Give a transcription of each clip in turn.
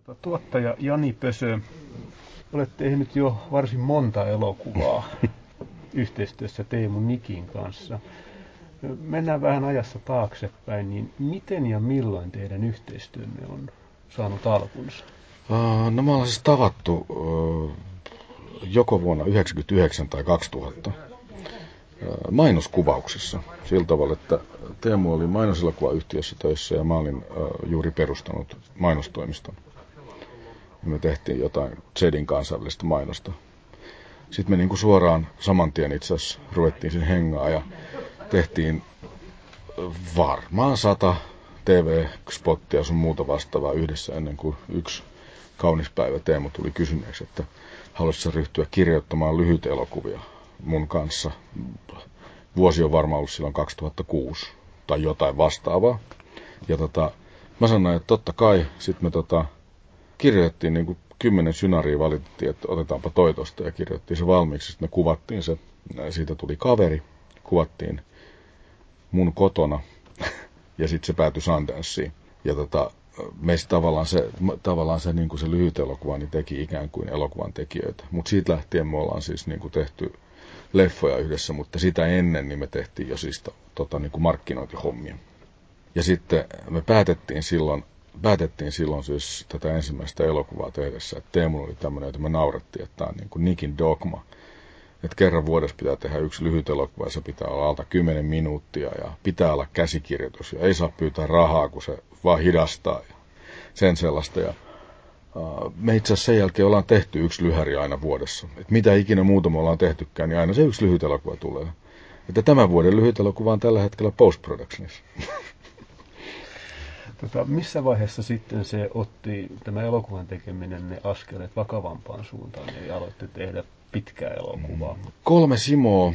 Tuottaja Jani Pösö, olet tehnyt jo varsin monta elokuvaa yhteistyössä Teemu Nikin kanssa. Mennään vähän ajassa taaksepäin, niin miten ja milloin teidän yhteistyönne on saanut alkunsa? No me ollaan siis tavattu joko vuonna 1999 tai 2000 mainoskuvauksessa. Sillä tavalla, että Teemu oli mainoselokuvayhtiössä töissä ja mä olin juuri perustanut mainostoimiston. Ja me tehtiin jotain Zedin kansainvälistä mainosta. Sitten me suoraan saman tien itse asiassa ruvettiin sen hengaa ja tehtiin varmaan 100 TV-spottia sun muuta vastaavaa yhdessä ennen kuin yksi kaunis päivä Teemu tuli kysyneeksi, että haluaisitko ryhtyä kirjoittamaan lyhyt elokuvia mun kanssa. Vuosi on varmaan ollut silloin 2006 tai jotain vastaavaa. Ja mä sanoin, että totta kai. Sitten me kirjoitettiin 10 scenariota, valitettiin, että otetaanpa toi tosta ja kirjoitettiin se valmiiksi. Sitten me kuvattiin se. Siitä tuli kaveri. Kuvattiin mun kotona ja sitten se päätyi Sundanceen. Ja meistä tavallaan se lyhyt elokuva niin teki ikään kuin elokuvan tekijöitä. Mutta siitä lähtien me ollaan siis tehty leffoja yhdessä, mutta sitä ennen niin me tehtiin jo siis markkinointihommia. Ja sitten me päätettiin silloin siis tätä ensimmäistä elokuvaa tehdessä, että Teemulla oli tämmöinen, että me naurettiin, että tämä on niin kuin Nikin dogma. Että kerran vuodessa pitää tehdä yksi lyhyt elokuva ja se pitää olla alta 10 minuuttia ja pitää olla käsikirjoitus ja ei saa pyytää rahaa, kun se vaan hidastaa ja sen sellaista. Ja me itse asiassa sen jälkeen ollaan tehty yksi lyhäri aina vuodessa. Että mitä ikinä muuta me ollaan tehtykään, niin aina se yksi lyhyt elokuva tulee. Että tämän vuoden lyhyt elokuva on tällä hetkellä post-productionissa. Missä vaiheessa sitten se otti tämä elokuvan tekeminen ne askeleet vakavampaan suuntaan ja aloitti tehdä pitkää elokuvaa? 3 Simoa.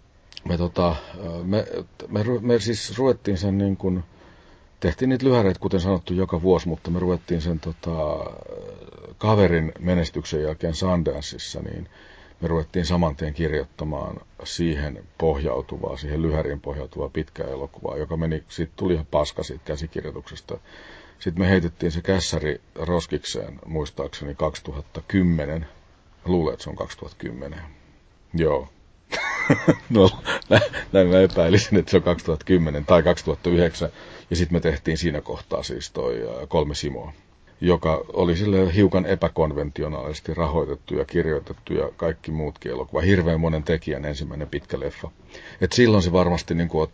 Me siis ruvettiin sen tehtiin niitä lyhäreitä, kuten sanottu, joka vuosi, mutta me ruvettiin sen kaverin menestyksen jälkeen Sundanceissa, niin me ruvettiin saman tien kirjoittamaan siihen lyhäriin pohjautuvaa pitkää elokuvaa, joka tuli ihan paska siitä käsikirjoituksesta. Sitten me heitettiin se kässäri roskikseen, muistaakseni 2010. Luulen, että se on 2010. Joo. No, näin mä epäilisin, että se on 2010 tai 2009. Ja sitten me tehtiin siinä kohtaa siis toi 3 Simoa, joka oli sille hiukan epäkonventionaalisesti rahoitettu ja kirjoitettu ja kaikki muutkin elokuva. Hirveän monen tekijän ensimmäinen pitkä leffa. Et silloin se varmasti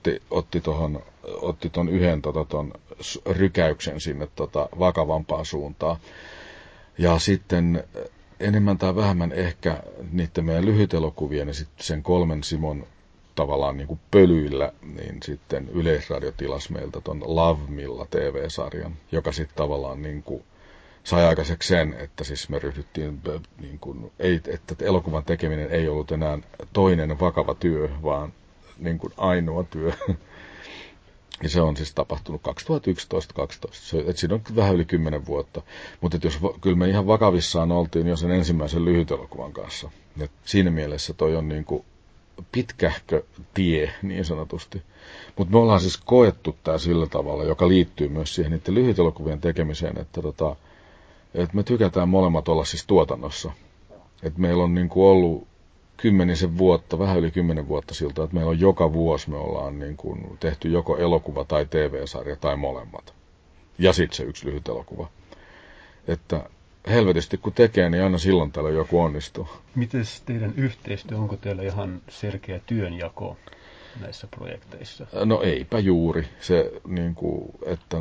otti ton yhden ton rykäyksen sinne vakavampaan suuntaan. Ja sitten enemmän tai vähemmän ehkä niiden meidän lyhytelokuvien ja sitten sen 3 Simon tavallaan pölyillä, niin sitten Yleisradio tilasi meiltä ton Love Milla TV-sarjan, joka sitten tavallaan sai aikaiseksi sen, että siis me ryhdyttiin, että elokuvan tekeminen ei ollut enää toinen vakava työ, vaan ainoa työ. Ja se on siis tapahtunut 2011-2012, että siinä on vähän yli 10 vuotta. Mutta kyllä me ihan vakavissaan oltiin jo sen ensimmäisen lyhytelokuvan kanssa. Et siinä mielessä toi on pitkähkö tie niin sanotusti. Mutta me ollaan siis koettu tää sillä tavalla, joka liittyy myös siihen niiden lyhytelokuvien tekemiseen, että me tykätään molemmat olla siis tuotannossa. Et meillä on ollut 10 vuotta, vähän yli 10 vuotta siltä, että meillä on joka vuosi me ollaan tehty joko elokuva tai TV-sarja tai molemmat. Ja sitten se yksi lyhyt elokuva. Että helvetisti kun tekee, niin aina silloin täällä joku onnistuu. Miten teidän yhteistyö, onko teillä ihan selkeä työnjako näissä projekteissa? No eipä juuri. Se, että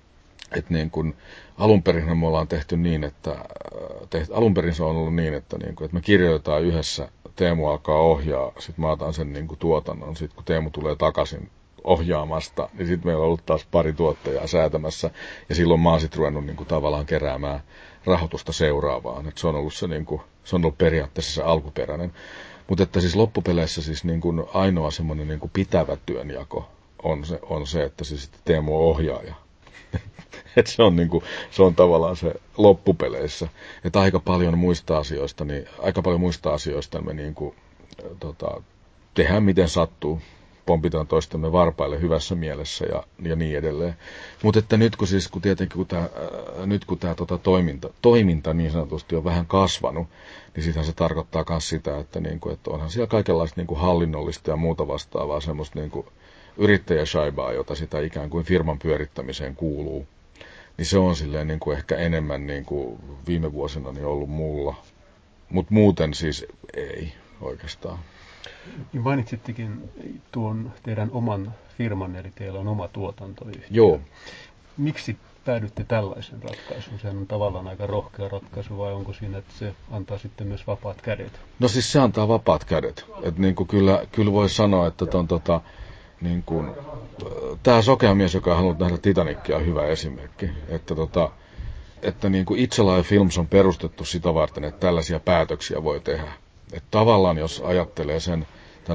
alun perin me ollaan tehty niin, että alun se on ollut niin, että me kirjoitetaan yhdessä, Teemu alkaa ohjaa, sitten mä otan sen tuotannon, sitten kun Teemu tulee takaisin ohjaamasta, niin sitten meillä on ollut taas pari tuottajaa säätämässä, ja silloin mä oon sitten ruvennut tavallaan keräämään rahoitusta seuraavaan, että se on ollut se on ollut periaatteessa se alkuperäinen, mutta että siis loppupeleissä siis ainoa semmoinen pitävä työnjako on se, että siis Teemu on ohjaaja. Että se on tavallaan se loppupeleissä. Että aika paljon muista asioista me tehdään miten sattuu. pompitaan toistemme varpaille hyvässä mielessä ja niin edelleen. Mutta että nyt kun tämä toiminta niin sanotusti on vähän kasvanut, niin sitähän se tarkoittaa myös sitä, että, että onhan siellä kaikenlaista hallinnollista ja muuta vastaavaa semmoista yrittäjäshaibaa, jota sitä ikään kuin firman pyörittämiseen kuuluu. Niin se on silleen ehkä enemmän viime vuosina ollut mulla. Mutta muuten siis ei oikeastaan. Mainitsittekin tuon teidän oman firman, eli teillä on oma tuotantoyhtiö. Joo. Miksi päädytte tällaisen ratkaisuun? Sehän on tavallaan aika rohkea ratkaisu, vai onko siinä, että se antaa sitten myös vapaat kädet? No siis se antaa vapaat kädet. Et kyllä voi sanoa, että tämä sokea mies, joka on halunnut nähdä Titanicia, on hyvä esimerkki. Että It's Alive Films on perustettu sitä varten, että tällaisia päätöksiä voi tehdä. Että tavallaan jos ajattelee sen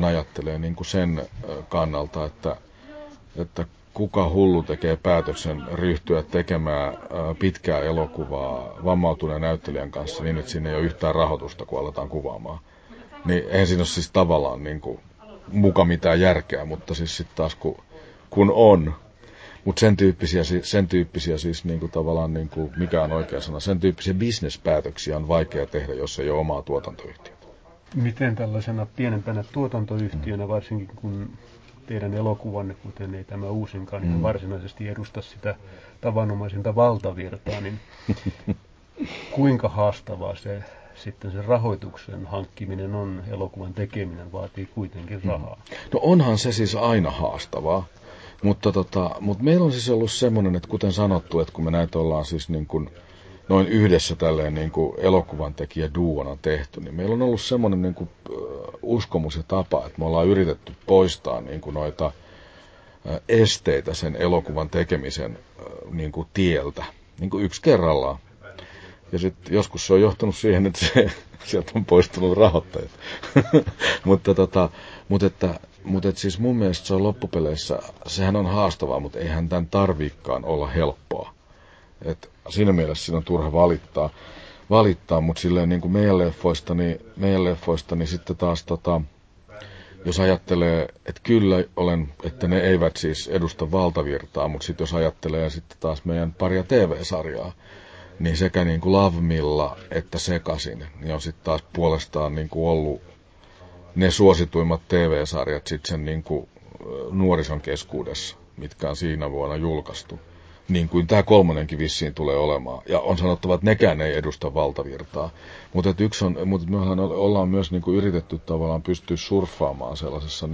kannalta, että kuka hullu tekee päätöksen ryhtyä tekemään pitkää elokuvaa vammautuneen näyttelijän kanssa niin, että siinä ei ole yhtään rahoitusta, kun aletaan kuvaamaan. Niin eihän siinä ole siis tavallaan muka mitään järkeä, mutta siis sitten taas kun on. Mutta sen tyyppisiä siis tavallaan, mikä on oikea sana, sen tyyppisiä bisnespäätöksiä on vaikea tehdä, jos ei ole omaa tuotantoyhtiötä. Miten tällaisena pienempänä tuotantoyhtiönä, varsinkin kun teidän elokuvanne, kuten ei tämä uusinkaan, ihan varsinaisesti edusta sitä tavanomaisinta valtavirtaa, niin kuinka haastavaa se sitten se rahoituksen hankkiminen on, elokuvan tekeminen vaatii kuitenkin rahaa? No onhan se siis aina haastavaa, mutta meillä on siis ollut semmoinen, että kuten sanottu, että kun me näitä ollaan siis noin yhdessä tälleen elokuvan tekijä duona tehty, niin meillä on ollut semmoinen uskomus ja tapa, että me ollaan yritetty poistaa noita esteitä sen elokuvan tekemisen tieltä, yksi kerrallaan. Ja sitten joskus se on johtanut siihen, että sieltä on poistunut rahoittajat. mutta siis mun mielestä se on loppupeleissä, sehän on haastavaa, mutta eihän tämän tarviikaan olla helppoa. Et siinä mielessä siinä on turha valittaa, mutta silleen meidän leffoista, niin sitten taas jos ajattelee, että kyllä että ne eivät siis edusta valtavirtaa, mutta sitten jos ajattelee sitten taas meidän paria TV-sarjaa, niin sekä Lavmilla että Sekasin, niin on sitten taas puolestaan ollut ne suosituimmat TV-sarjat sitten sen nuorison keskuudessa, mitkä on siinä vuonna julkaistu. Niin kuin tämä kolmonenkin vissiin tulee olemaan. Ja on sanottava, että nekään ei edusta valtavirtaa. Mutta mehän ollaan myös yritetty tavallaan pystyä surffaamaan sellaisessa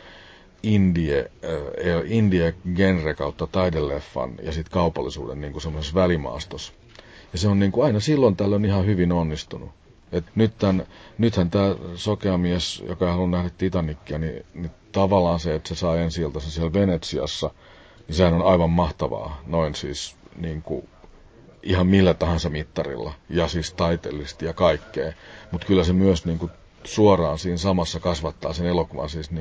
indie-genre kautta taideleffan ja sitten kaupallisuuden semmoisessa välimaastossa. Ja se on aina silloin tällöin ihan hyvin onnistunut. Et nythän tämä sokea mies, joka haluaa nähdä Titanicia, niin tavallaan se, että se saa ensi-iltansa siellä Venetsiassa, niin sehän on aivan mahtavaa. Noin siis ihan millä tahansa mittarilla. Ja siis taiteellisesti ja kaikkea. Mutta kyllä se myös suoraan siinä samassa kasvattaa sen elokuvan siis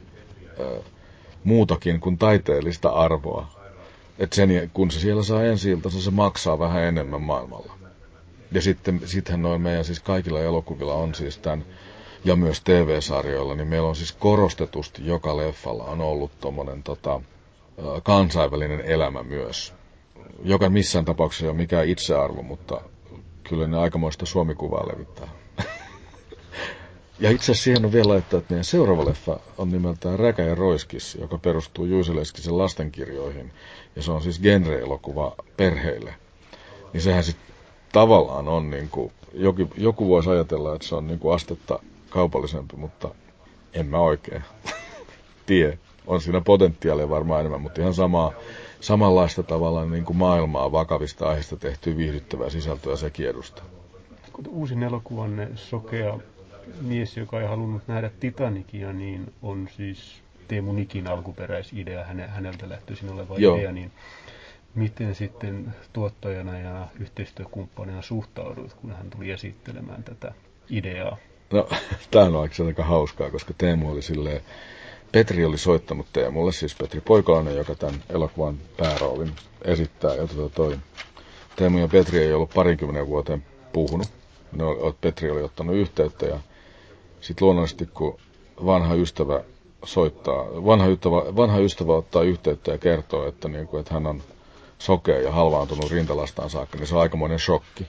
muutakin kuin taiteellista arvoa. Että kun se siellä saa ensi-iltansa, se maksaa vähän enemmän maailmalla. Ja sittenhän noin meidän siis kaikilla elokuvilla on siis tämän, ja myös TV-sarjoilla, niin meillä on siis korostetusti joka leffalla on ollut tommonen kansainvälinen elämä myös. Joka missään tapauksessa ei ole mikään itsearvo, mutta kyllä ne aikamoista suomikuvaa levittää. Ja itse asiassa siihen on vielä laittaa, että meidän seuraava leffa on nimeltään Räkä ja Roiskis, joka perustuu Juiso Leskisen lastenkirjoihin. Ja se on siis genre-elokuva perheille. Niin sehän sitten tavallaan on joku voisi ajatella, että se on astetta kaupallisempi, mutta en mä oikein tiedä. On siinä potentiaalia varmaan enemmän, mutta ihan samanlaista tavallaan maailmaa vakavista aiheista tehtyä viihdyttävää sisältöä sekin edustaa. Uusin elokuvanne Sokea mies, joka ei halunnut nähdä Titanicia, niin on siis Teemu Nikin alkuperäisidea, häneltä lähtöisin oleva idea, niin miten sitten tuottajana ja yhteistyökumppanina suhtauduit, kun hän tuli esittelemään tätä ideaa? No, tämä on aika hauskaa, koska Teemu oli silleen, Petri oli soittanut Teemulle, siis Petri Poikolainen, joka tämän elokuvan pääroolin esittää. Ja Teemu ja Petri ei ollut 20 vuoteen puhunut. Petri oli ottanut yhteyttä ja sitten luonnollisesti, kun vanha ystävä soittaa, vanha ystävä ottaa yhteyttä ja kertoo, että, niin kuin, että hän on sokea ja halvaantunut rintalastaan saakka, niin se on aikamoinen shokki.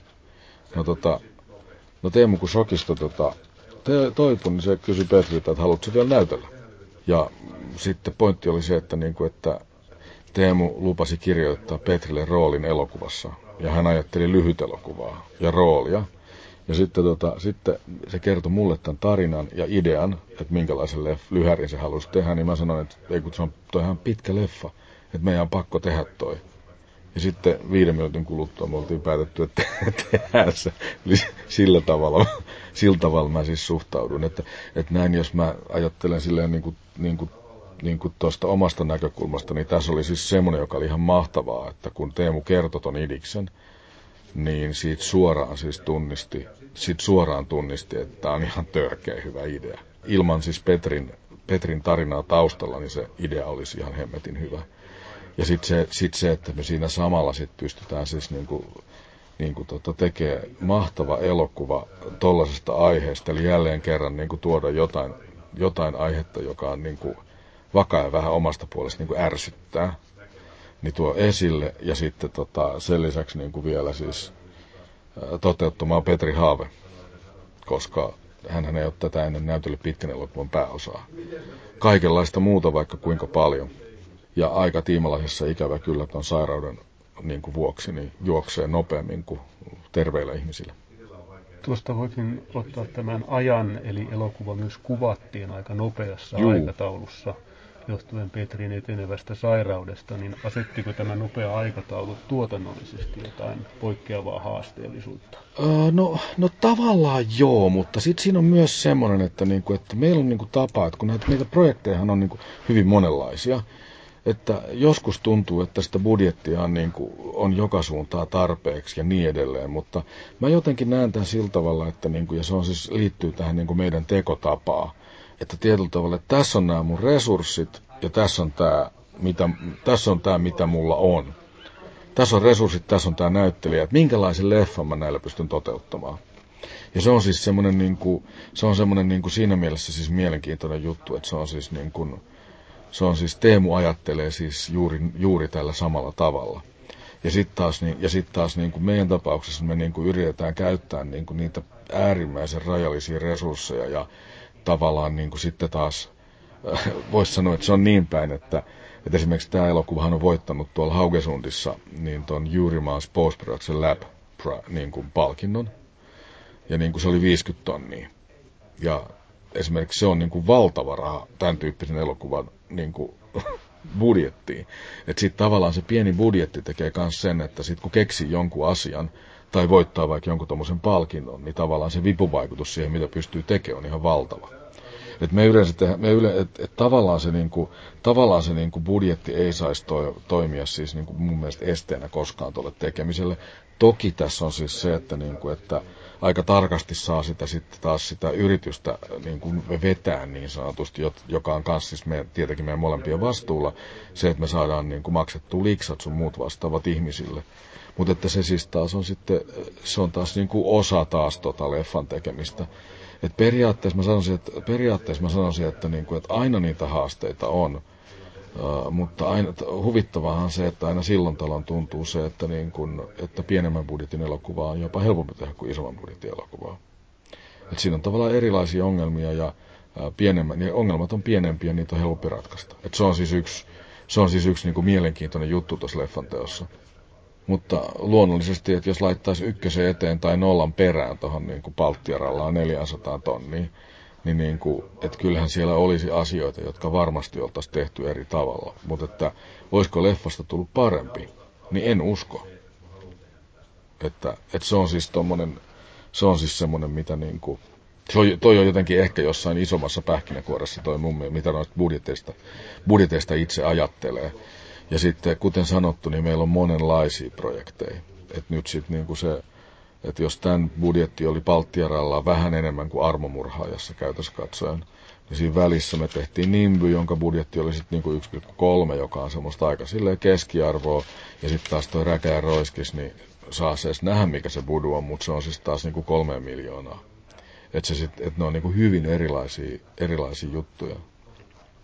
No Teemu kun shokista toipui, niin se kysyi Petriltä, että haluatko vielä näytellä? Ja sitten pointti oli se, että, niin kuin, että Teemu lupasi kirjoittaa Petrille roolin elokuvassa. Ja hän ajatteli lyhytelokuvaa ja roolia. Ja sitten se kertoi mulle tämän tarinan ja idean, että minkälaisen lyhärin se halusi tehdä. Niin mä sanoin, että ei kun se on toi ihan pitkä leffa, että meidän on pakko tehdä toi. Ja sitten 5 minuutin kuluttua me oltiin päätetty, että tehdään se. Sillä tavalla mä siis suhtaudun. Että näin jos mä ajattelen silleen niin kuin tuosta omasta näkökulmasta, niin tässä oli siis semmoinen, joka oli ihan mahtavaa, että kun Teemu kertoi ton idiksen, niin siitä suoraan tunnisti, että tämä on ihan törkeä hyvä idea. Ilman siis Petrin tarinaa taustalla, niin se idea olisi ihan hemmetin hyvä. Ja sitten se, että me siinä samalla sit pystytään siis tekemään mahtava elokuva tollasesta aiheesta, eli jälleen kerran tuoda jotain aihetta, joka on vakaa ja vähän omasta puolesta ärsyttää, niin tuo esille ja sitten sen lisäksi vielä siis toteuttamaan Petri haave, koska hänhän ei ole tätä ennen näytellyt pitkän elokuvan pääosaa. Kaikenlaista muuta vaikka kuinka paljon. Ja aika tiimalaisessa ikävä kyllä ton sairauden vuoksi niin juoksee nopeammin kuin terveillä ihmisillä. Tuosta voikin ottaa tämän ajan, eli elokuva myös kuvattiin aika nopeassa aikataulussa johtuen Petrin etenevästä sairaudesta, niin asettiko tämä nopea aikataulu tuotannollisesti jotain poikkeavaa haasteellisuutta? No tavallaan joo, mutta sitten siinä on myös semmoinen, että meillä on tapa, että kun meitä projektejahan on hyvin monenlaisia, että joskus tuntuu, että sitä budjettia on joka suuntaan tarpeeksi ja niin edelleen, mutta mä jotenkin näen tämän sillä tavalla, että ja se on siis liittyy tähän meidän tekotapaan, että tietyllä tavalla, että tässä on nämä mun resurssit ja tässä on tämä, mitä mulla on. Tässä on resurssit, tässä on tämä näyttelijä, että minkälaisen leffan mä näillä pystyn toteuttamaan. Ja se on siis semmoinen, siinä mielessä siis mielenkiintoinen juttu, että se on siis Teemu ajattelee siis juuri tällä samalla tavalla. Ja sitten taas meidän tapauksessa me yritetään käyttää niitä äärimmäisen rajallisia resursseja ja tavallaan sitten taas voisi sanoa, että se on niin päin, että esimerkiksi tämä elokuvahan on voittanut tuolla Haugesundissa niin ton Juurimaans Post Production Lab palkinnon. Ja se oli 50 tonnia. Ja esimerkiksi se on valtava raha tämän tyyppisen elokuvan budjettiin. Että sitten tavallaan se pieni budjetti tekee myös sen, että sitten kun keksii jonkun asian tai voittaa vaikka jonkun tommosen palkinnon, niin tavallaan se vipuvaikutus siihen, mitä pystyy tekemään, on ihan valtava. Että tavallaan se budjetti ei saisi toimia siis mun mielestä esteenä koskaan tuolle tekemiselle. Toki tässä on siis se, että aika tarkasti saa sitä yritystä vetää niin sanotusti, joka on kanssa siis tietenkin meidän molempien vastuulla, se, että me saadaan maksettua liksat sun muut vastaavat ihmisille. Mutta että se siis taas on sitten, se on taas osa taas leffan tekemistä. Et periaatteessa mä sanoisin, että aina niitä haasteita on, mutta huvittavaahan se, että aina silloin talon tuntuu se, että pienemmän budjetin elokuvaa on jopa helpompi tehdä kuin isomman budjetin elokuvaa. Et siinä on tavallaan erilaisia ongelmia ja ongelmat on pienempiä ja niitä on helpompi ratkaista. Et se on siis yksi mielenkiintoinen juttu tuossa leffan teossa. Mutta luonnollisesti, että jos laittaisi ykkösen eteen tai nollan perään tuohon Palttiarallaan 400 tonnia, niin että kyllähän siellä olisi asioita, jotka varmasti oltaisiin tehty eri tavalla. Mutta että olisiko leffasta tullut parempi, niin en usko. Että se on siis semmoinen, mitä toi on jotenkin ehkä jossain isommassa pähkinäkuoressa toi mun mielestä, mitä noista budjeteista itse ajattelee. Ja sitten, kuten sanottu, niin meillä on monenlaisia projekteja. Että nyt sitten että jos tämän budjetti oli Palttiaralla vähän enemmän kuin Armomurhaajassa käytössä katsoen, niin siinä välissä me tehtiin Nimby, jonka budjetti oli sitten 1,3, joka on semmoista aika silleen keskiarvoa. Ja sitten taas toi Räkä Roiskis, niin saa se edes nähdä, mikä se budu on, mutta se on siis taas 3 miljoonaa. Että ne on hyvin erilaisia juttuja.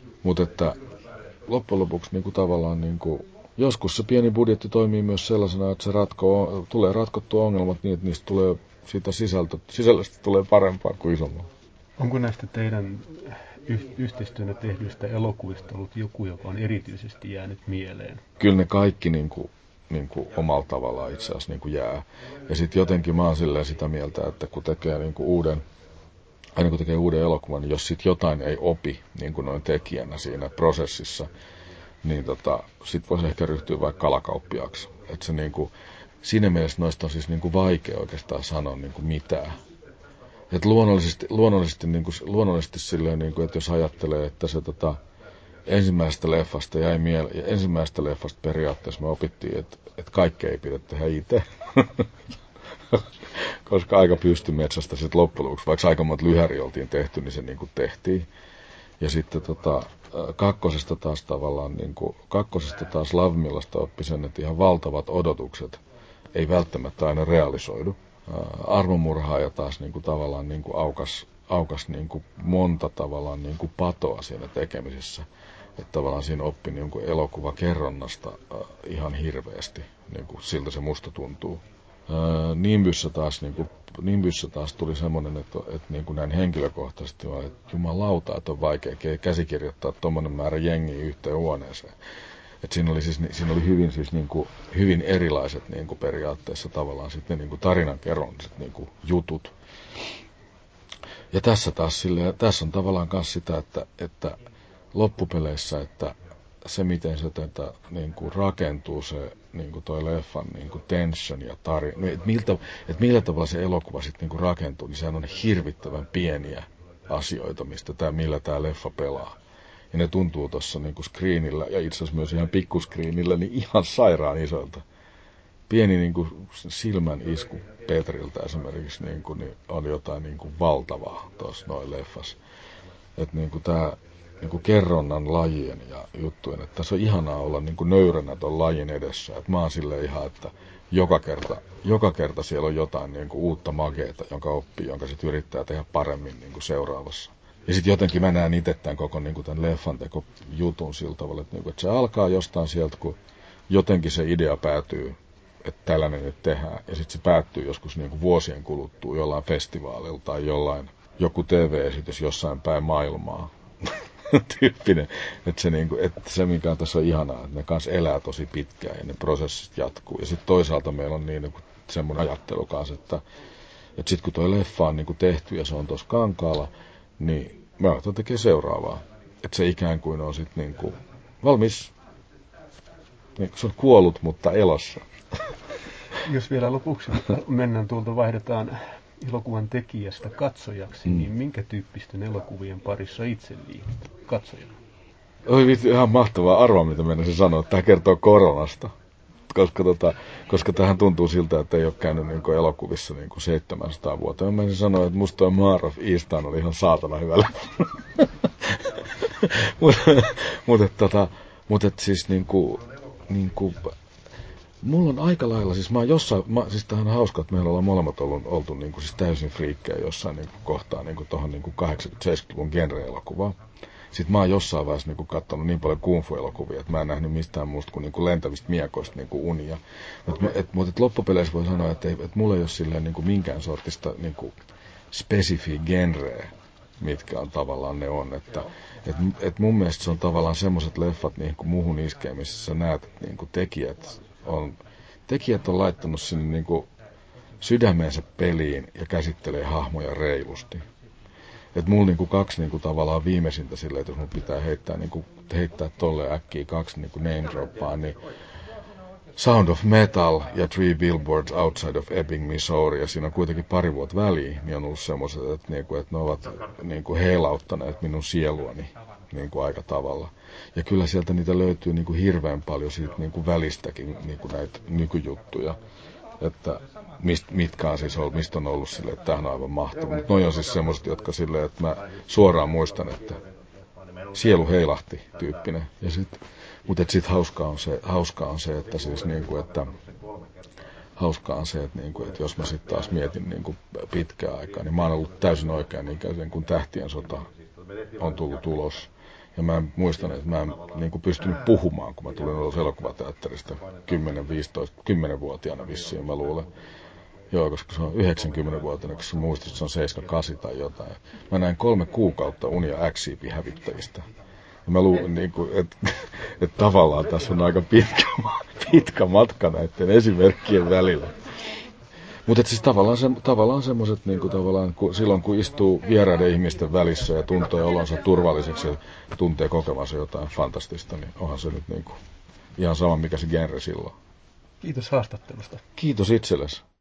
Mutta että loppujen lopuksi niin kuin tavallaan niin kuin, joskus se pieni budjetti toimii myös sellaisena, että se tulee ratkottua ongelmat niin, että niistä tulee siitä sisällöstä tulee parempaa kuin isommalla. Onko näistä teidän yhteistyönä tehdyistä elokuvista ollut joku, joka on erityisesti jäänyt mieleen? Kyllä ne kaikki niin kuin omalla tavallaan itse asiassa niin kuin jää. Ja sitten jotenkin mä oon sitä mieltä, että kun tekee niin kuin aina kun tekee uuden elokuvan, niin jos sitten jotain ei opi niin kuin noin tekijänä siinä prosessissa, niin sit voisi ehkä ryhtyä vaikka kalakauppiaaksi. Että se niin kuin, siinä mielessä noista on siis niin kuin vaikea oikeastaan sanoa niin kuin mitään. Että luonnollisesti silleen, niin kuin, että jos ajattelee, että se ensimmäisestä leffasta periaatteessa me opittiin, että kaikkea ei pidä tehdä itse. Koska aika pystymetsästä sitten loppujen lopuksi, vaikka aika monta lyhäri oltiin tehty, niin se niin kuin tehtiin. Ja sitten kakkosesta taas Lavmillasta oppi sen, että ihan valtavat odotukset ei välttämättä aina realisoidu. Armomurhaaja taas niin kuin tavallaan niin kuin aukas niin kuin monta tavallaan niin kuin patoa siinä tekemisessä. Että tavallaan siinä oppi niin kuin elokuvakerronnasta ihan hirveästi, niin kuin siltä se musta tuntuu. Nimbyssä taas tuli semmoinen, että niin kuin näin henkilökohtaisesti, että jumalauta, että on vaikea käsikirjoittaa tommonen määrä jengiä yhteen huoneeseen. Että siinä oli hyvin erilaiset niin kuin periaatteessa tavallaan sitten niin kuin tarinankerronniset niin kuin jutut. Ja tässä on tavallaan myös sitä, että loppupeleissä, että se miten se niin kuin rakentuu se niin kuin toi leffan niin kuin tension ja tarina, että millä tavalla se elokuva sitten niin kuin rakentuu, niin sehän on hirvittävän pieniä asioita, millä tämä leffa pelaa. Ja ne tuntuu tuossa niin kuin screenillä ja itse asiassa myös ihan pikkuskriinillä niin ihan sairaan isolta. Pieni niin kuin silmän isku Petriltä esimerkiksi niin on jotain niin kuin valtavaa tuossa noin leffassa. Että niin kuin tämä niin kuin kerronnan lajien ja juttujen, että tässä on ihanaa olla niin kuin nöyränä ton lajin edessä. Että mä oon silleen ihan, että joka kerta siellä on jotain niin kuin uutta makeeta, jonka oppii, jonka sitten yrittää tehdä paremmin niin kuin seuraavassa. Ja sitten jotenkin mä näen itse tämän koko niin kuin tämän leffan teko jutun sillä tavalla, että, niin kuin, että se alkaa jostain sieltä, kun jotenkin se idea päätyy, että tällainen nyt tehdään. Ja sitten se päättyy joskus niin kuin vuosien kuluttua jollain festivaalilla tai joku TV-esitys jossain päin maailmaa. Tyyppinen. Että se, mikä on tässä on ihanaa, että ne kanssa elää tosi pitkään ja ne prosessit jatkuu. Ja sitten toisaalta meillä on niin semmoinen ajattelu kanssa, että sitten kun tuo leffa on niin kuin tehty ja se on tuossa kankaalla, niin me aletaan tekemään seuraavaa. Että se ikään kuin on sitten niin kuin valmis. Niin se on kuollut, mutta elossa. Jos vielä lopuksi mennään vaihdetaan elokuvan tekijästä katsojaksi, niin minkä tyyppisten elokuvien parissa itse liikut katsojana? Oi vitsi, ihan mahtavaa arvoa, mitä mennäisin sanoa. Tämä kertoo koronasta. Koska tähän tuntuu siltä, että ei ole käynyt niin kuin elokuvissa niin kuin 700 vuotta. Mä menisin sanoa, että musta tuo Mare of Easttown oli ihan saatana hyvä leffa. Mutta siis mulla on aika lailla, siis siis tämähän on hauska, että meillä ollaan molemmat oltu niin kuin, siis täysin friikkejä jossain niin kuin kohtaa niin tuohon niin 80-70-luvun genre-elokuvaan. Sitten mä oon jossain vaiheessa niin katsonut niin paljon kung fu-elokuvia, että mä en nähnyt mistään muusta kuin, lentävistä miekoista niin unia. Mutta loppupeleissä voi sanoa, että mulla ei ole silleen niin kuin minkään sortista niin spesifiä genreä, mitkä on tavallaan ne on. Että mun mielestä se on tavallaan semmoiset leffat niin kuin muuhun iskee, missä sä näet, että niin kuin tekijät on laittanut sinne niin kuin sydämensä peliin ja käsittelee hahmoja reilusti. Että mulla niinku kaksi niinku tavallaan viimeisintä silleen, että jos mun pitää heittää tolle äkkiä kaksi niinku name droppaa, niin Sound of Metal ja Three Billboards Outside of Ebbing, Missouri, ja siinä on kuitenkin pari vuotta väliä, niin on ollut semmoiset, että ne ovat niinku heilauttaneet minun sieluani niinku aika tavalla. Ja kyllä sieltä niitä löytyy niinku hirveän paljon siitä niinku välistäkin niinku näitä nykyjuttuja. Että mitkä on siis ollut, mistä on ollut silleen, että tämähän on aivan mahtava. Mutta noi on siis semmoiset, jotka silleen, että mä suoraan muistan, että sielu heilahti tyyppinen. Mutta sitten hauskaa on se, että siis niinku, että hauskaa on se, että, niinku, että jos mä sitten taas mietin niinku pitkää aikaa, niin mä oon ollut täysin oikean ikäisen, kun Tähtien sota on tullut ulos. Ja mä muistan, että mä en niin kuin pystynyt puhumaan, kun mä tulin ulos elokuvateatterista 10-vuotiaana vissiin, mä luulen. Joo, koska se on 90-vuotiaana, koska se muistit, että se on 78 tai jotain. Mä näin 3 kuukautta unia X-Siipin-hävittäjistä. Ja mä luulen, niin että tavallaan tässä on aika pitkä matka näiden esimerkkien välillä. Mutta siis tavallaan semmoiset, niin silloin kun istuu vieraiden ihmisten välissä ja tuntee olonsa turvalliseksi ja tuntee kokevansa jotain fantastista, niin onhan se nyt niin kuin ihan sama, mikä se genre silloin. Kiitos haastattelusta. Kiitos itsellesi.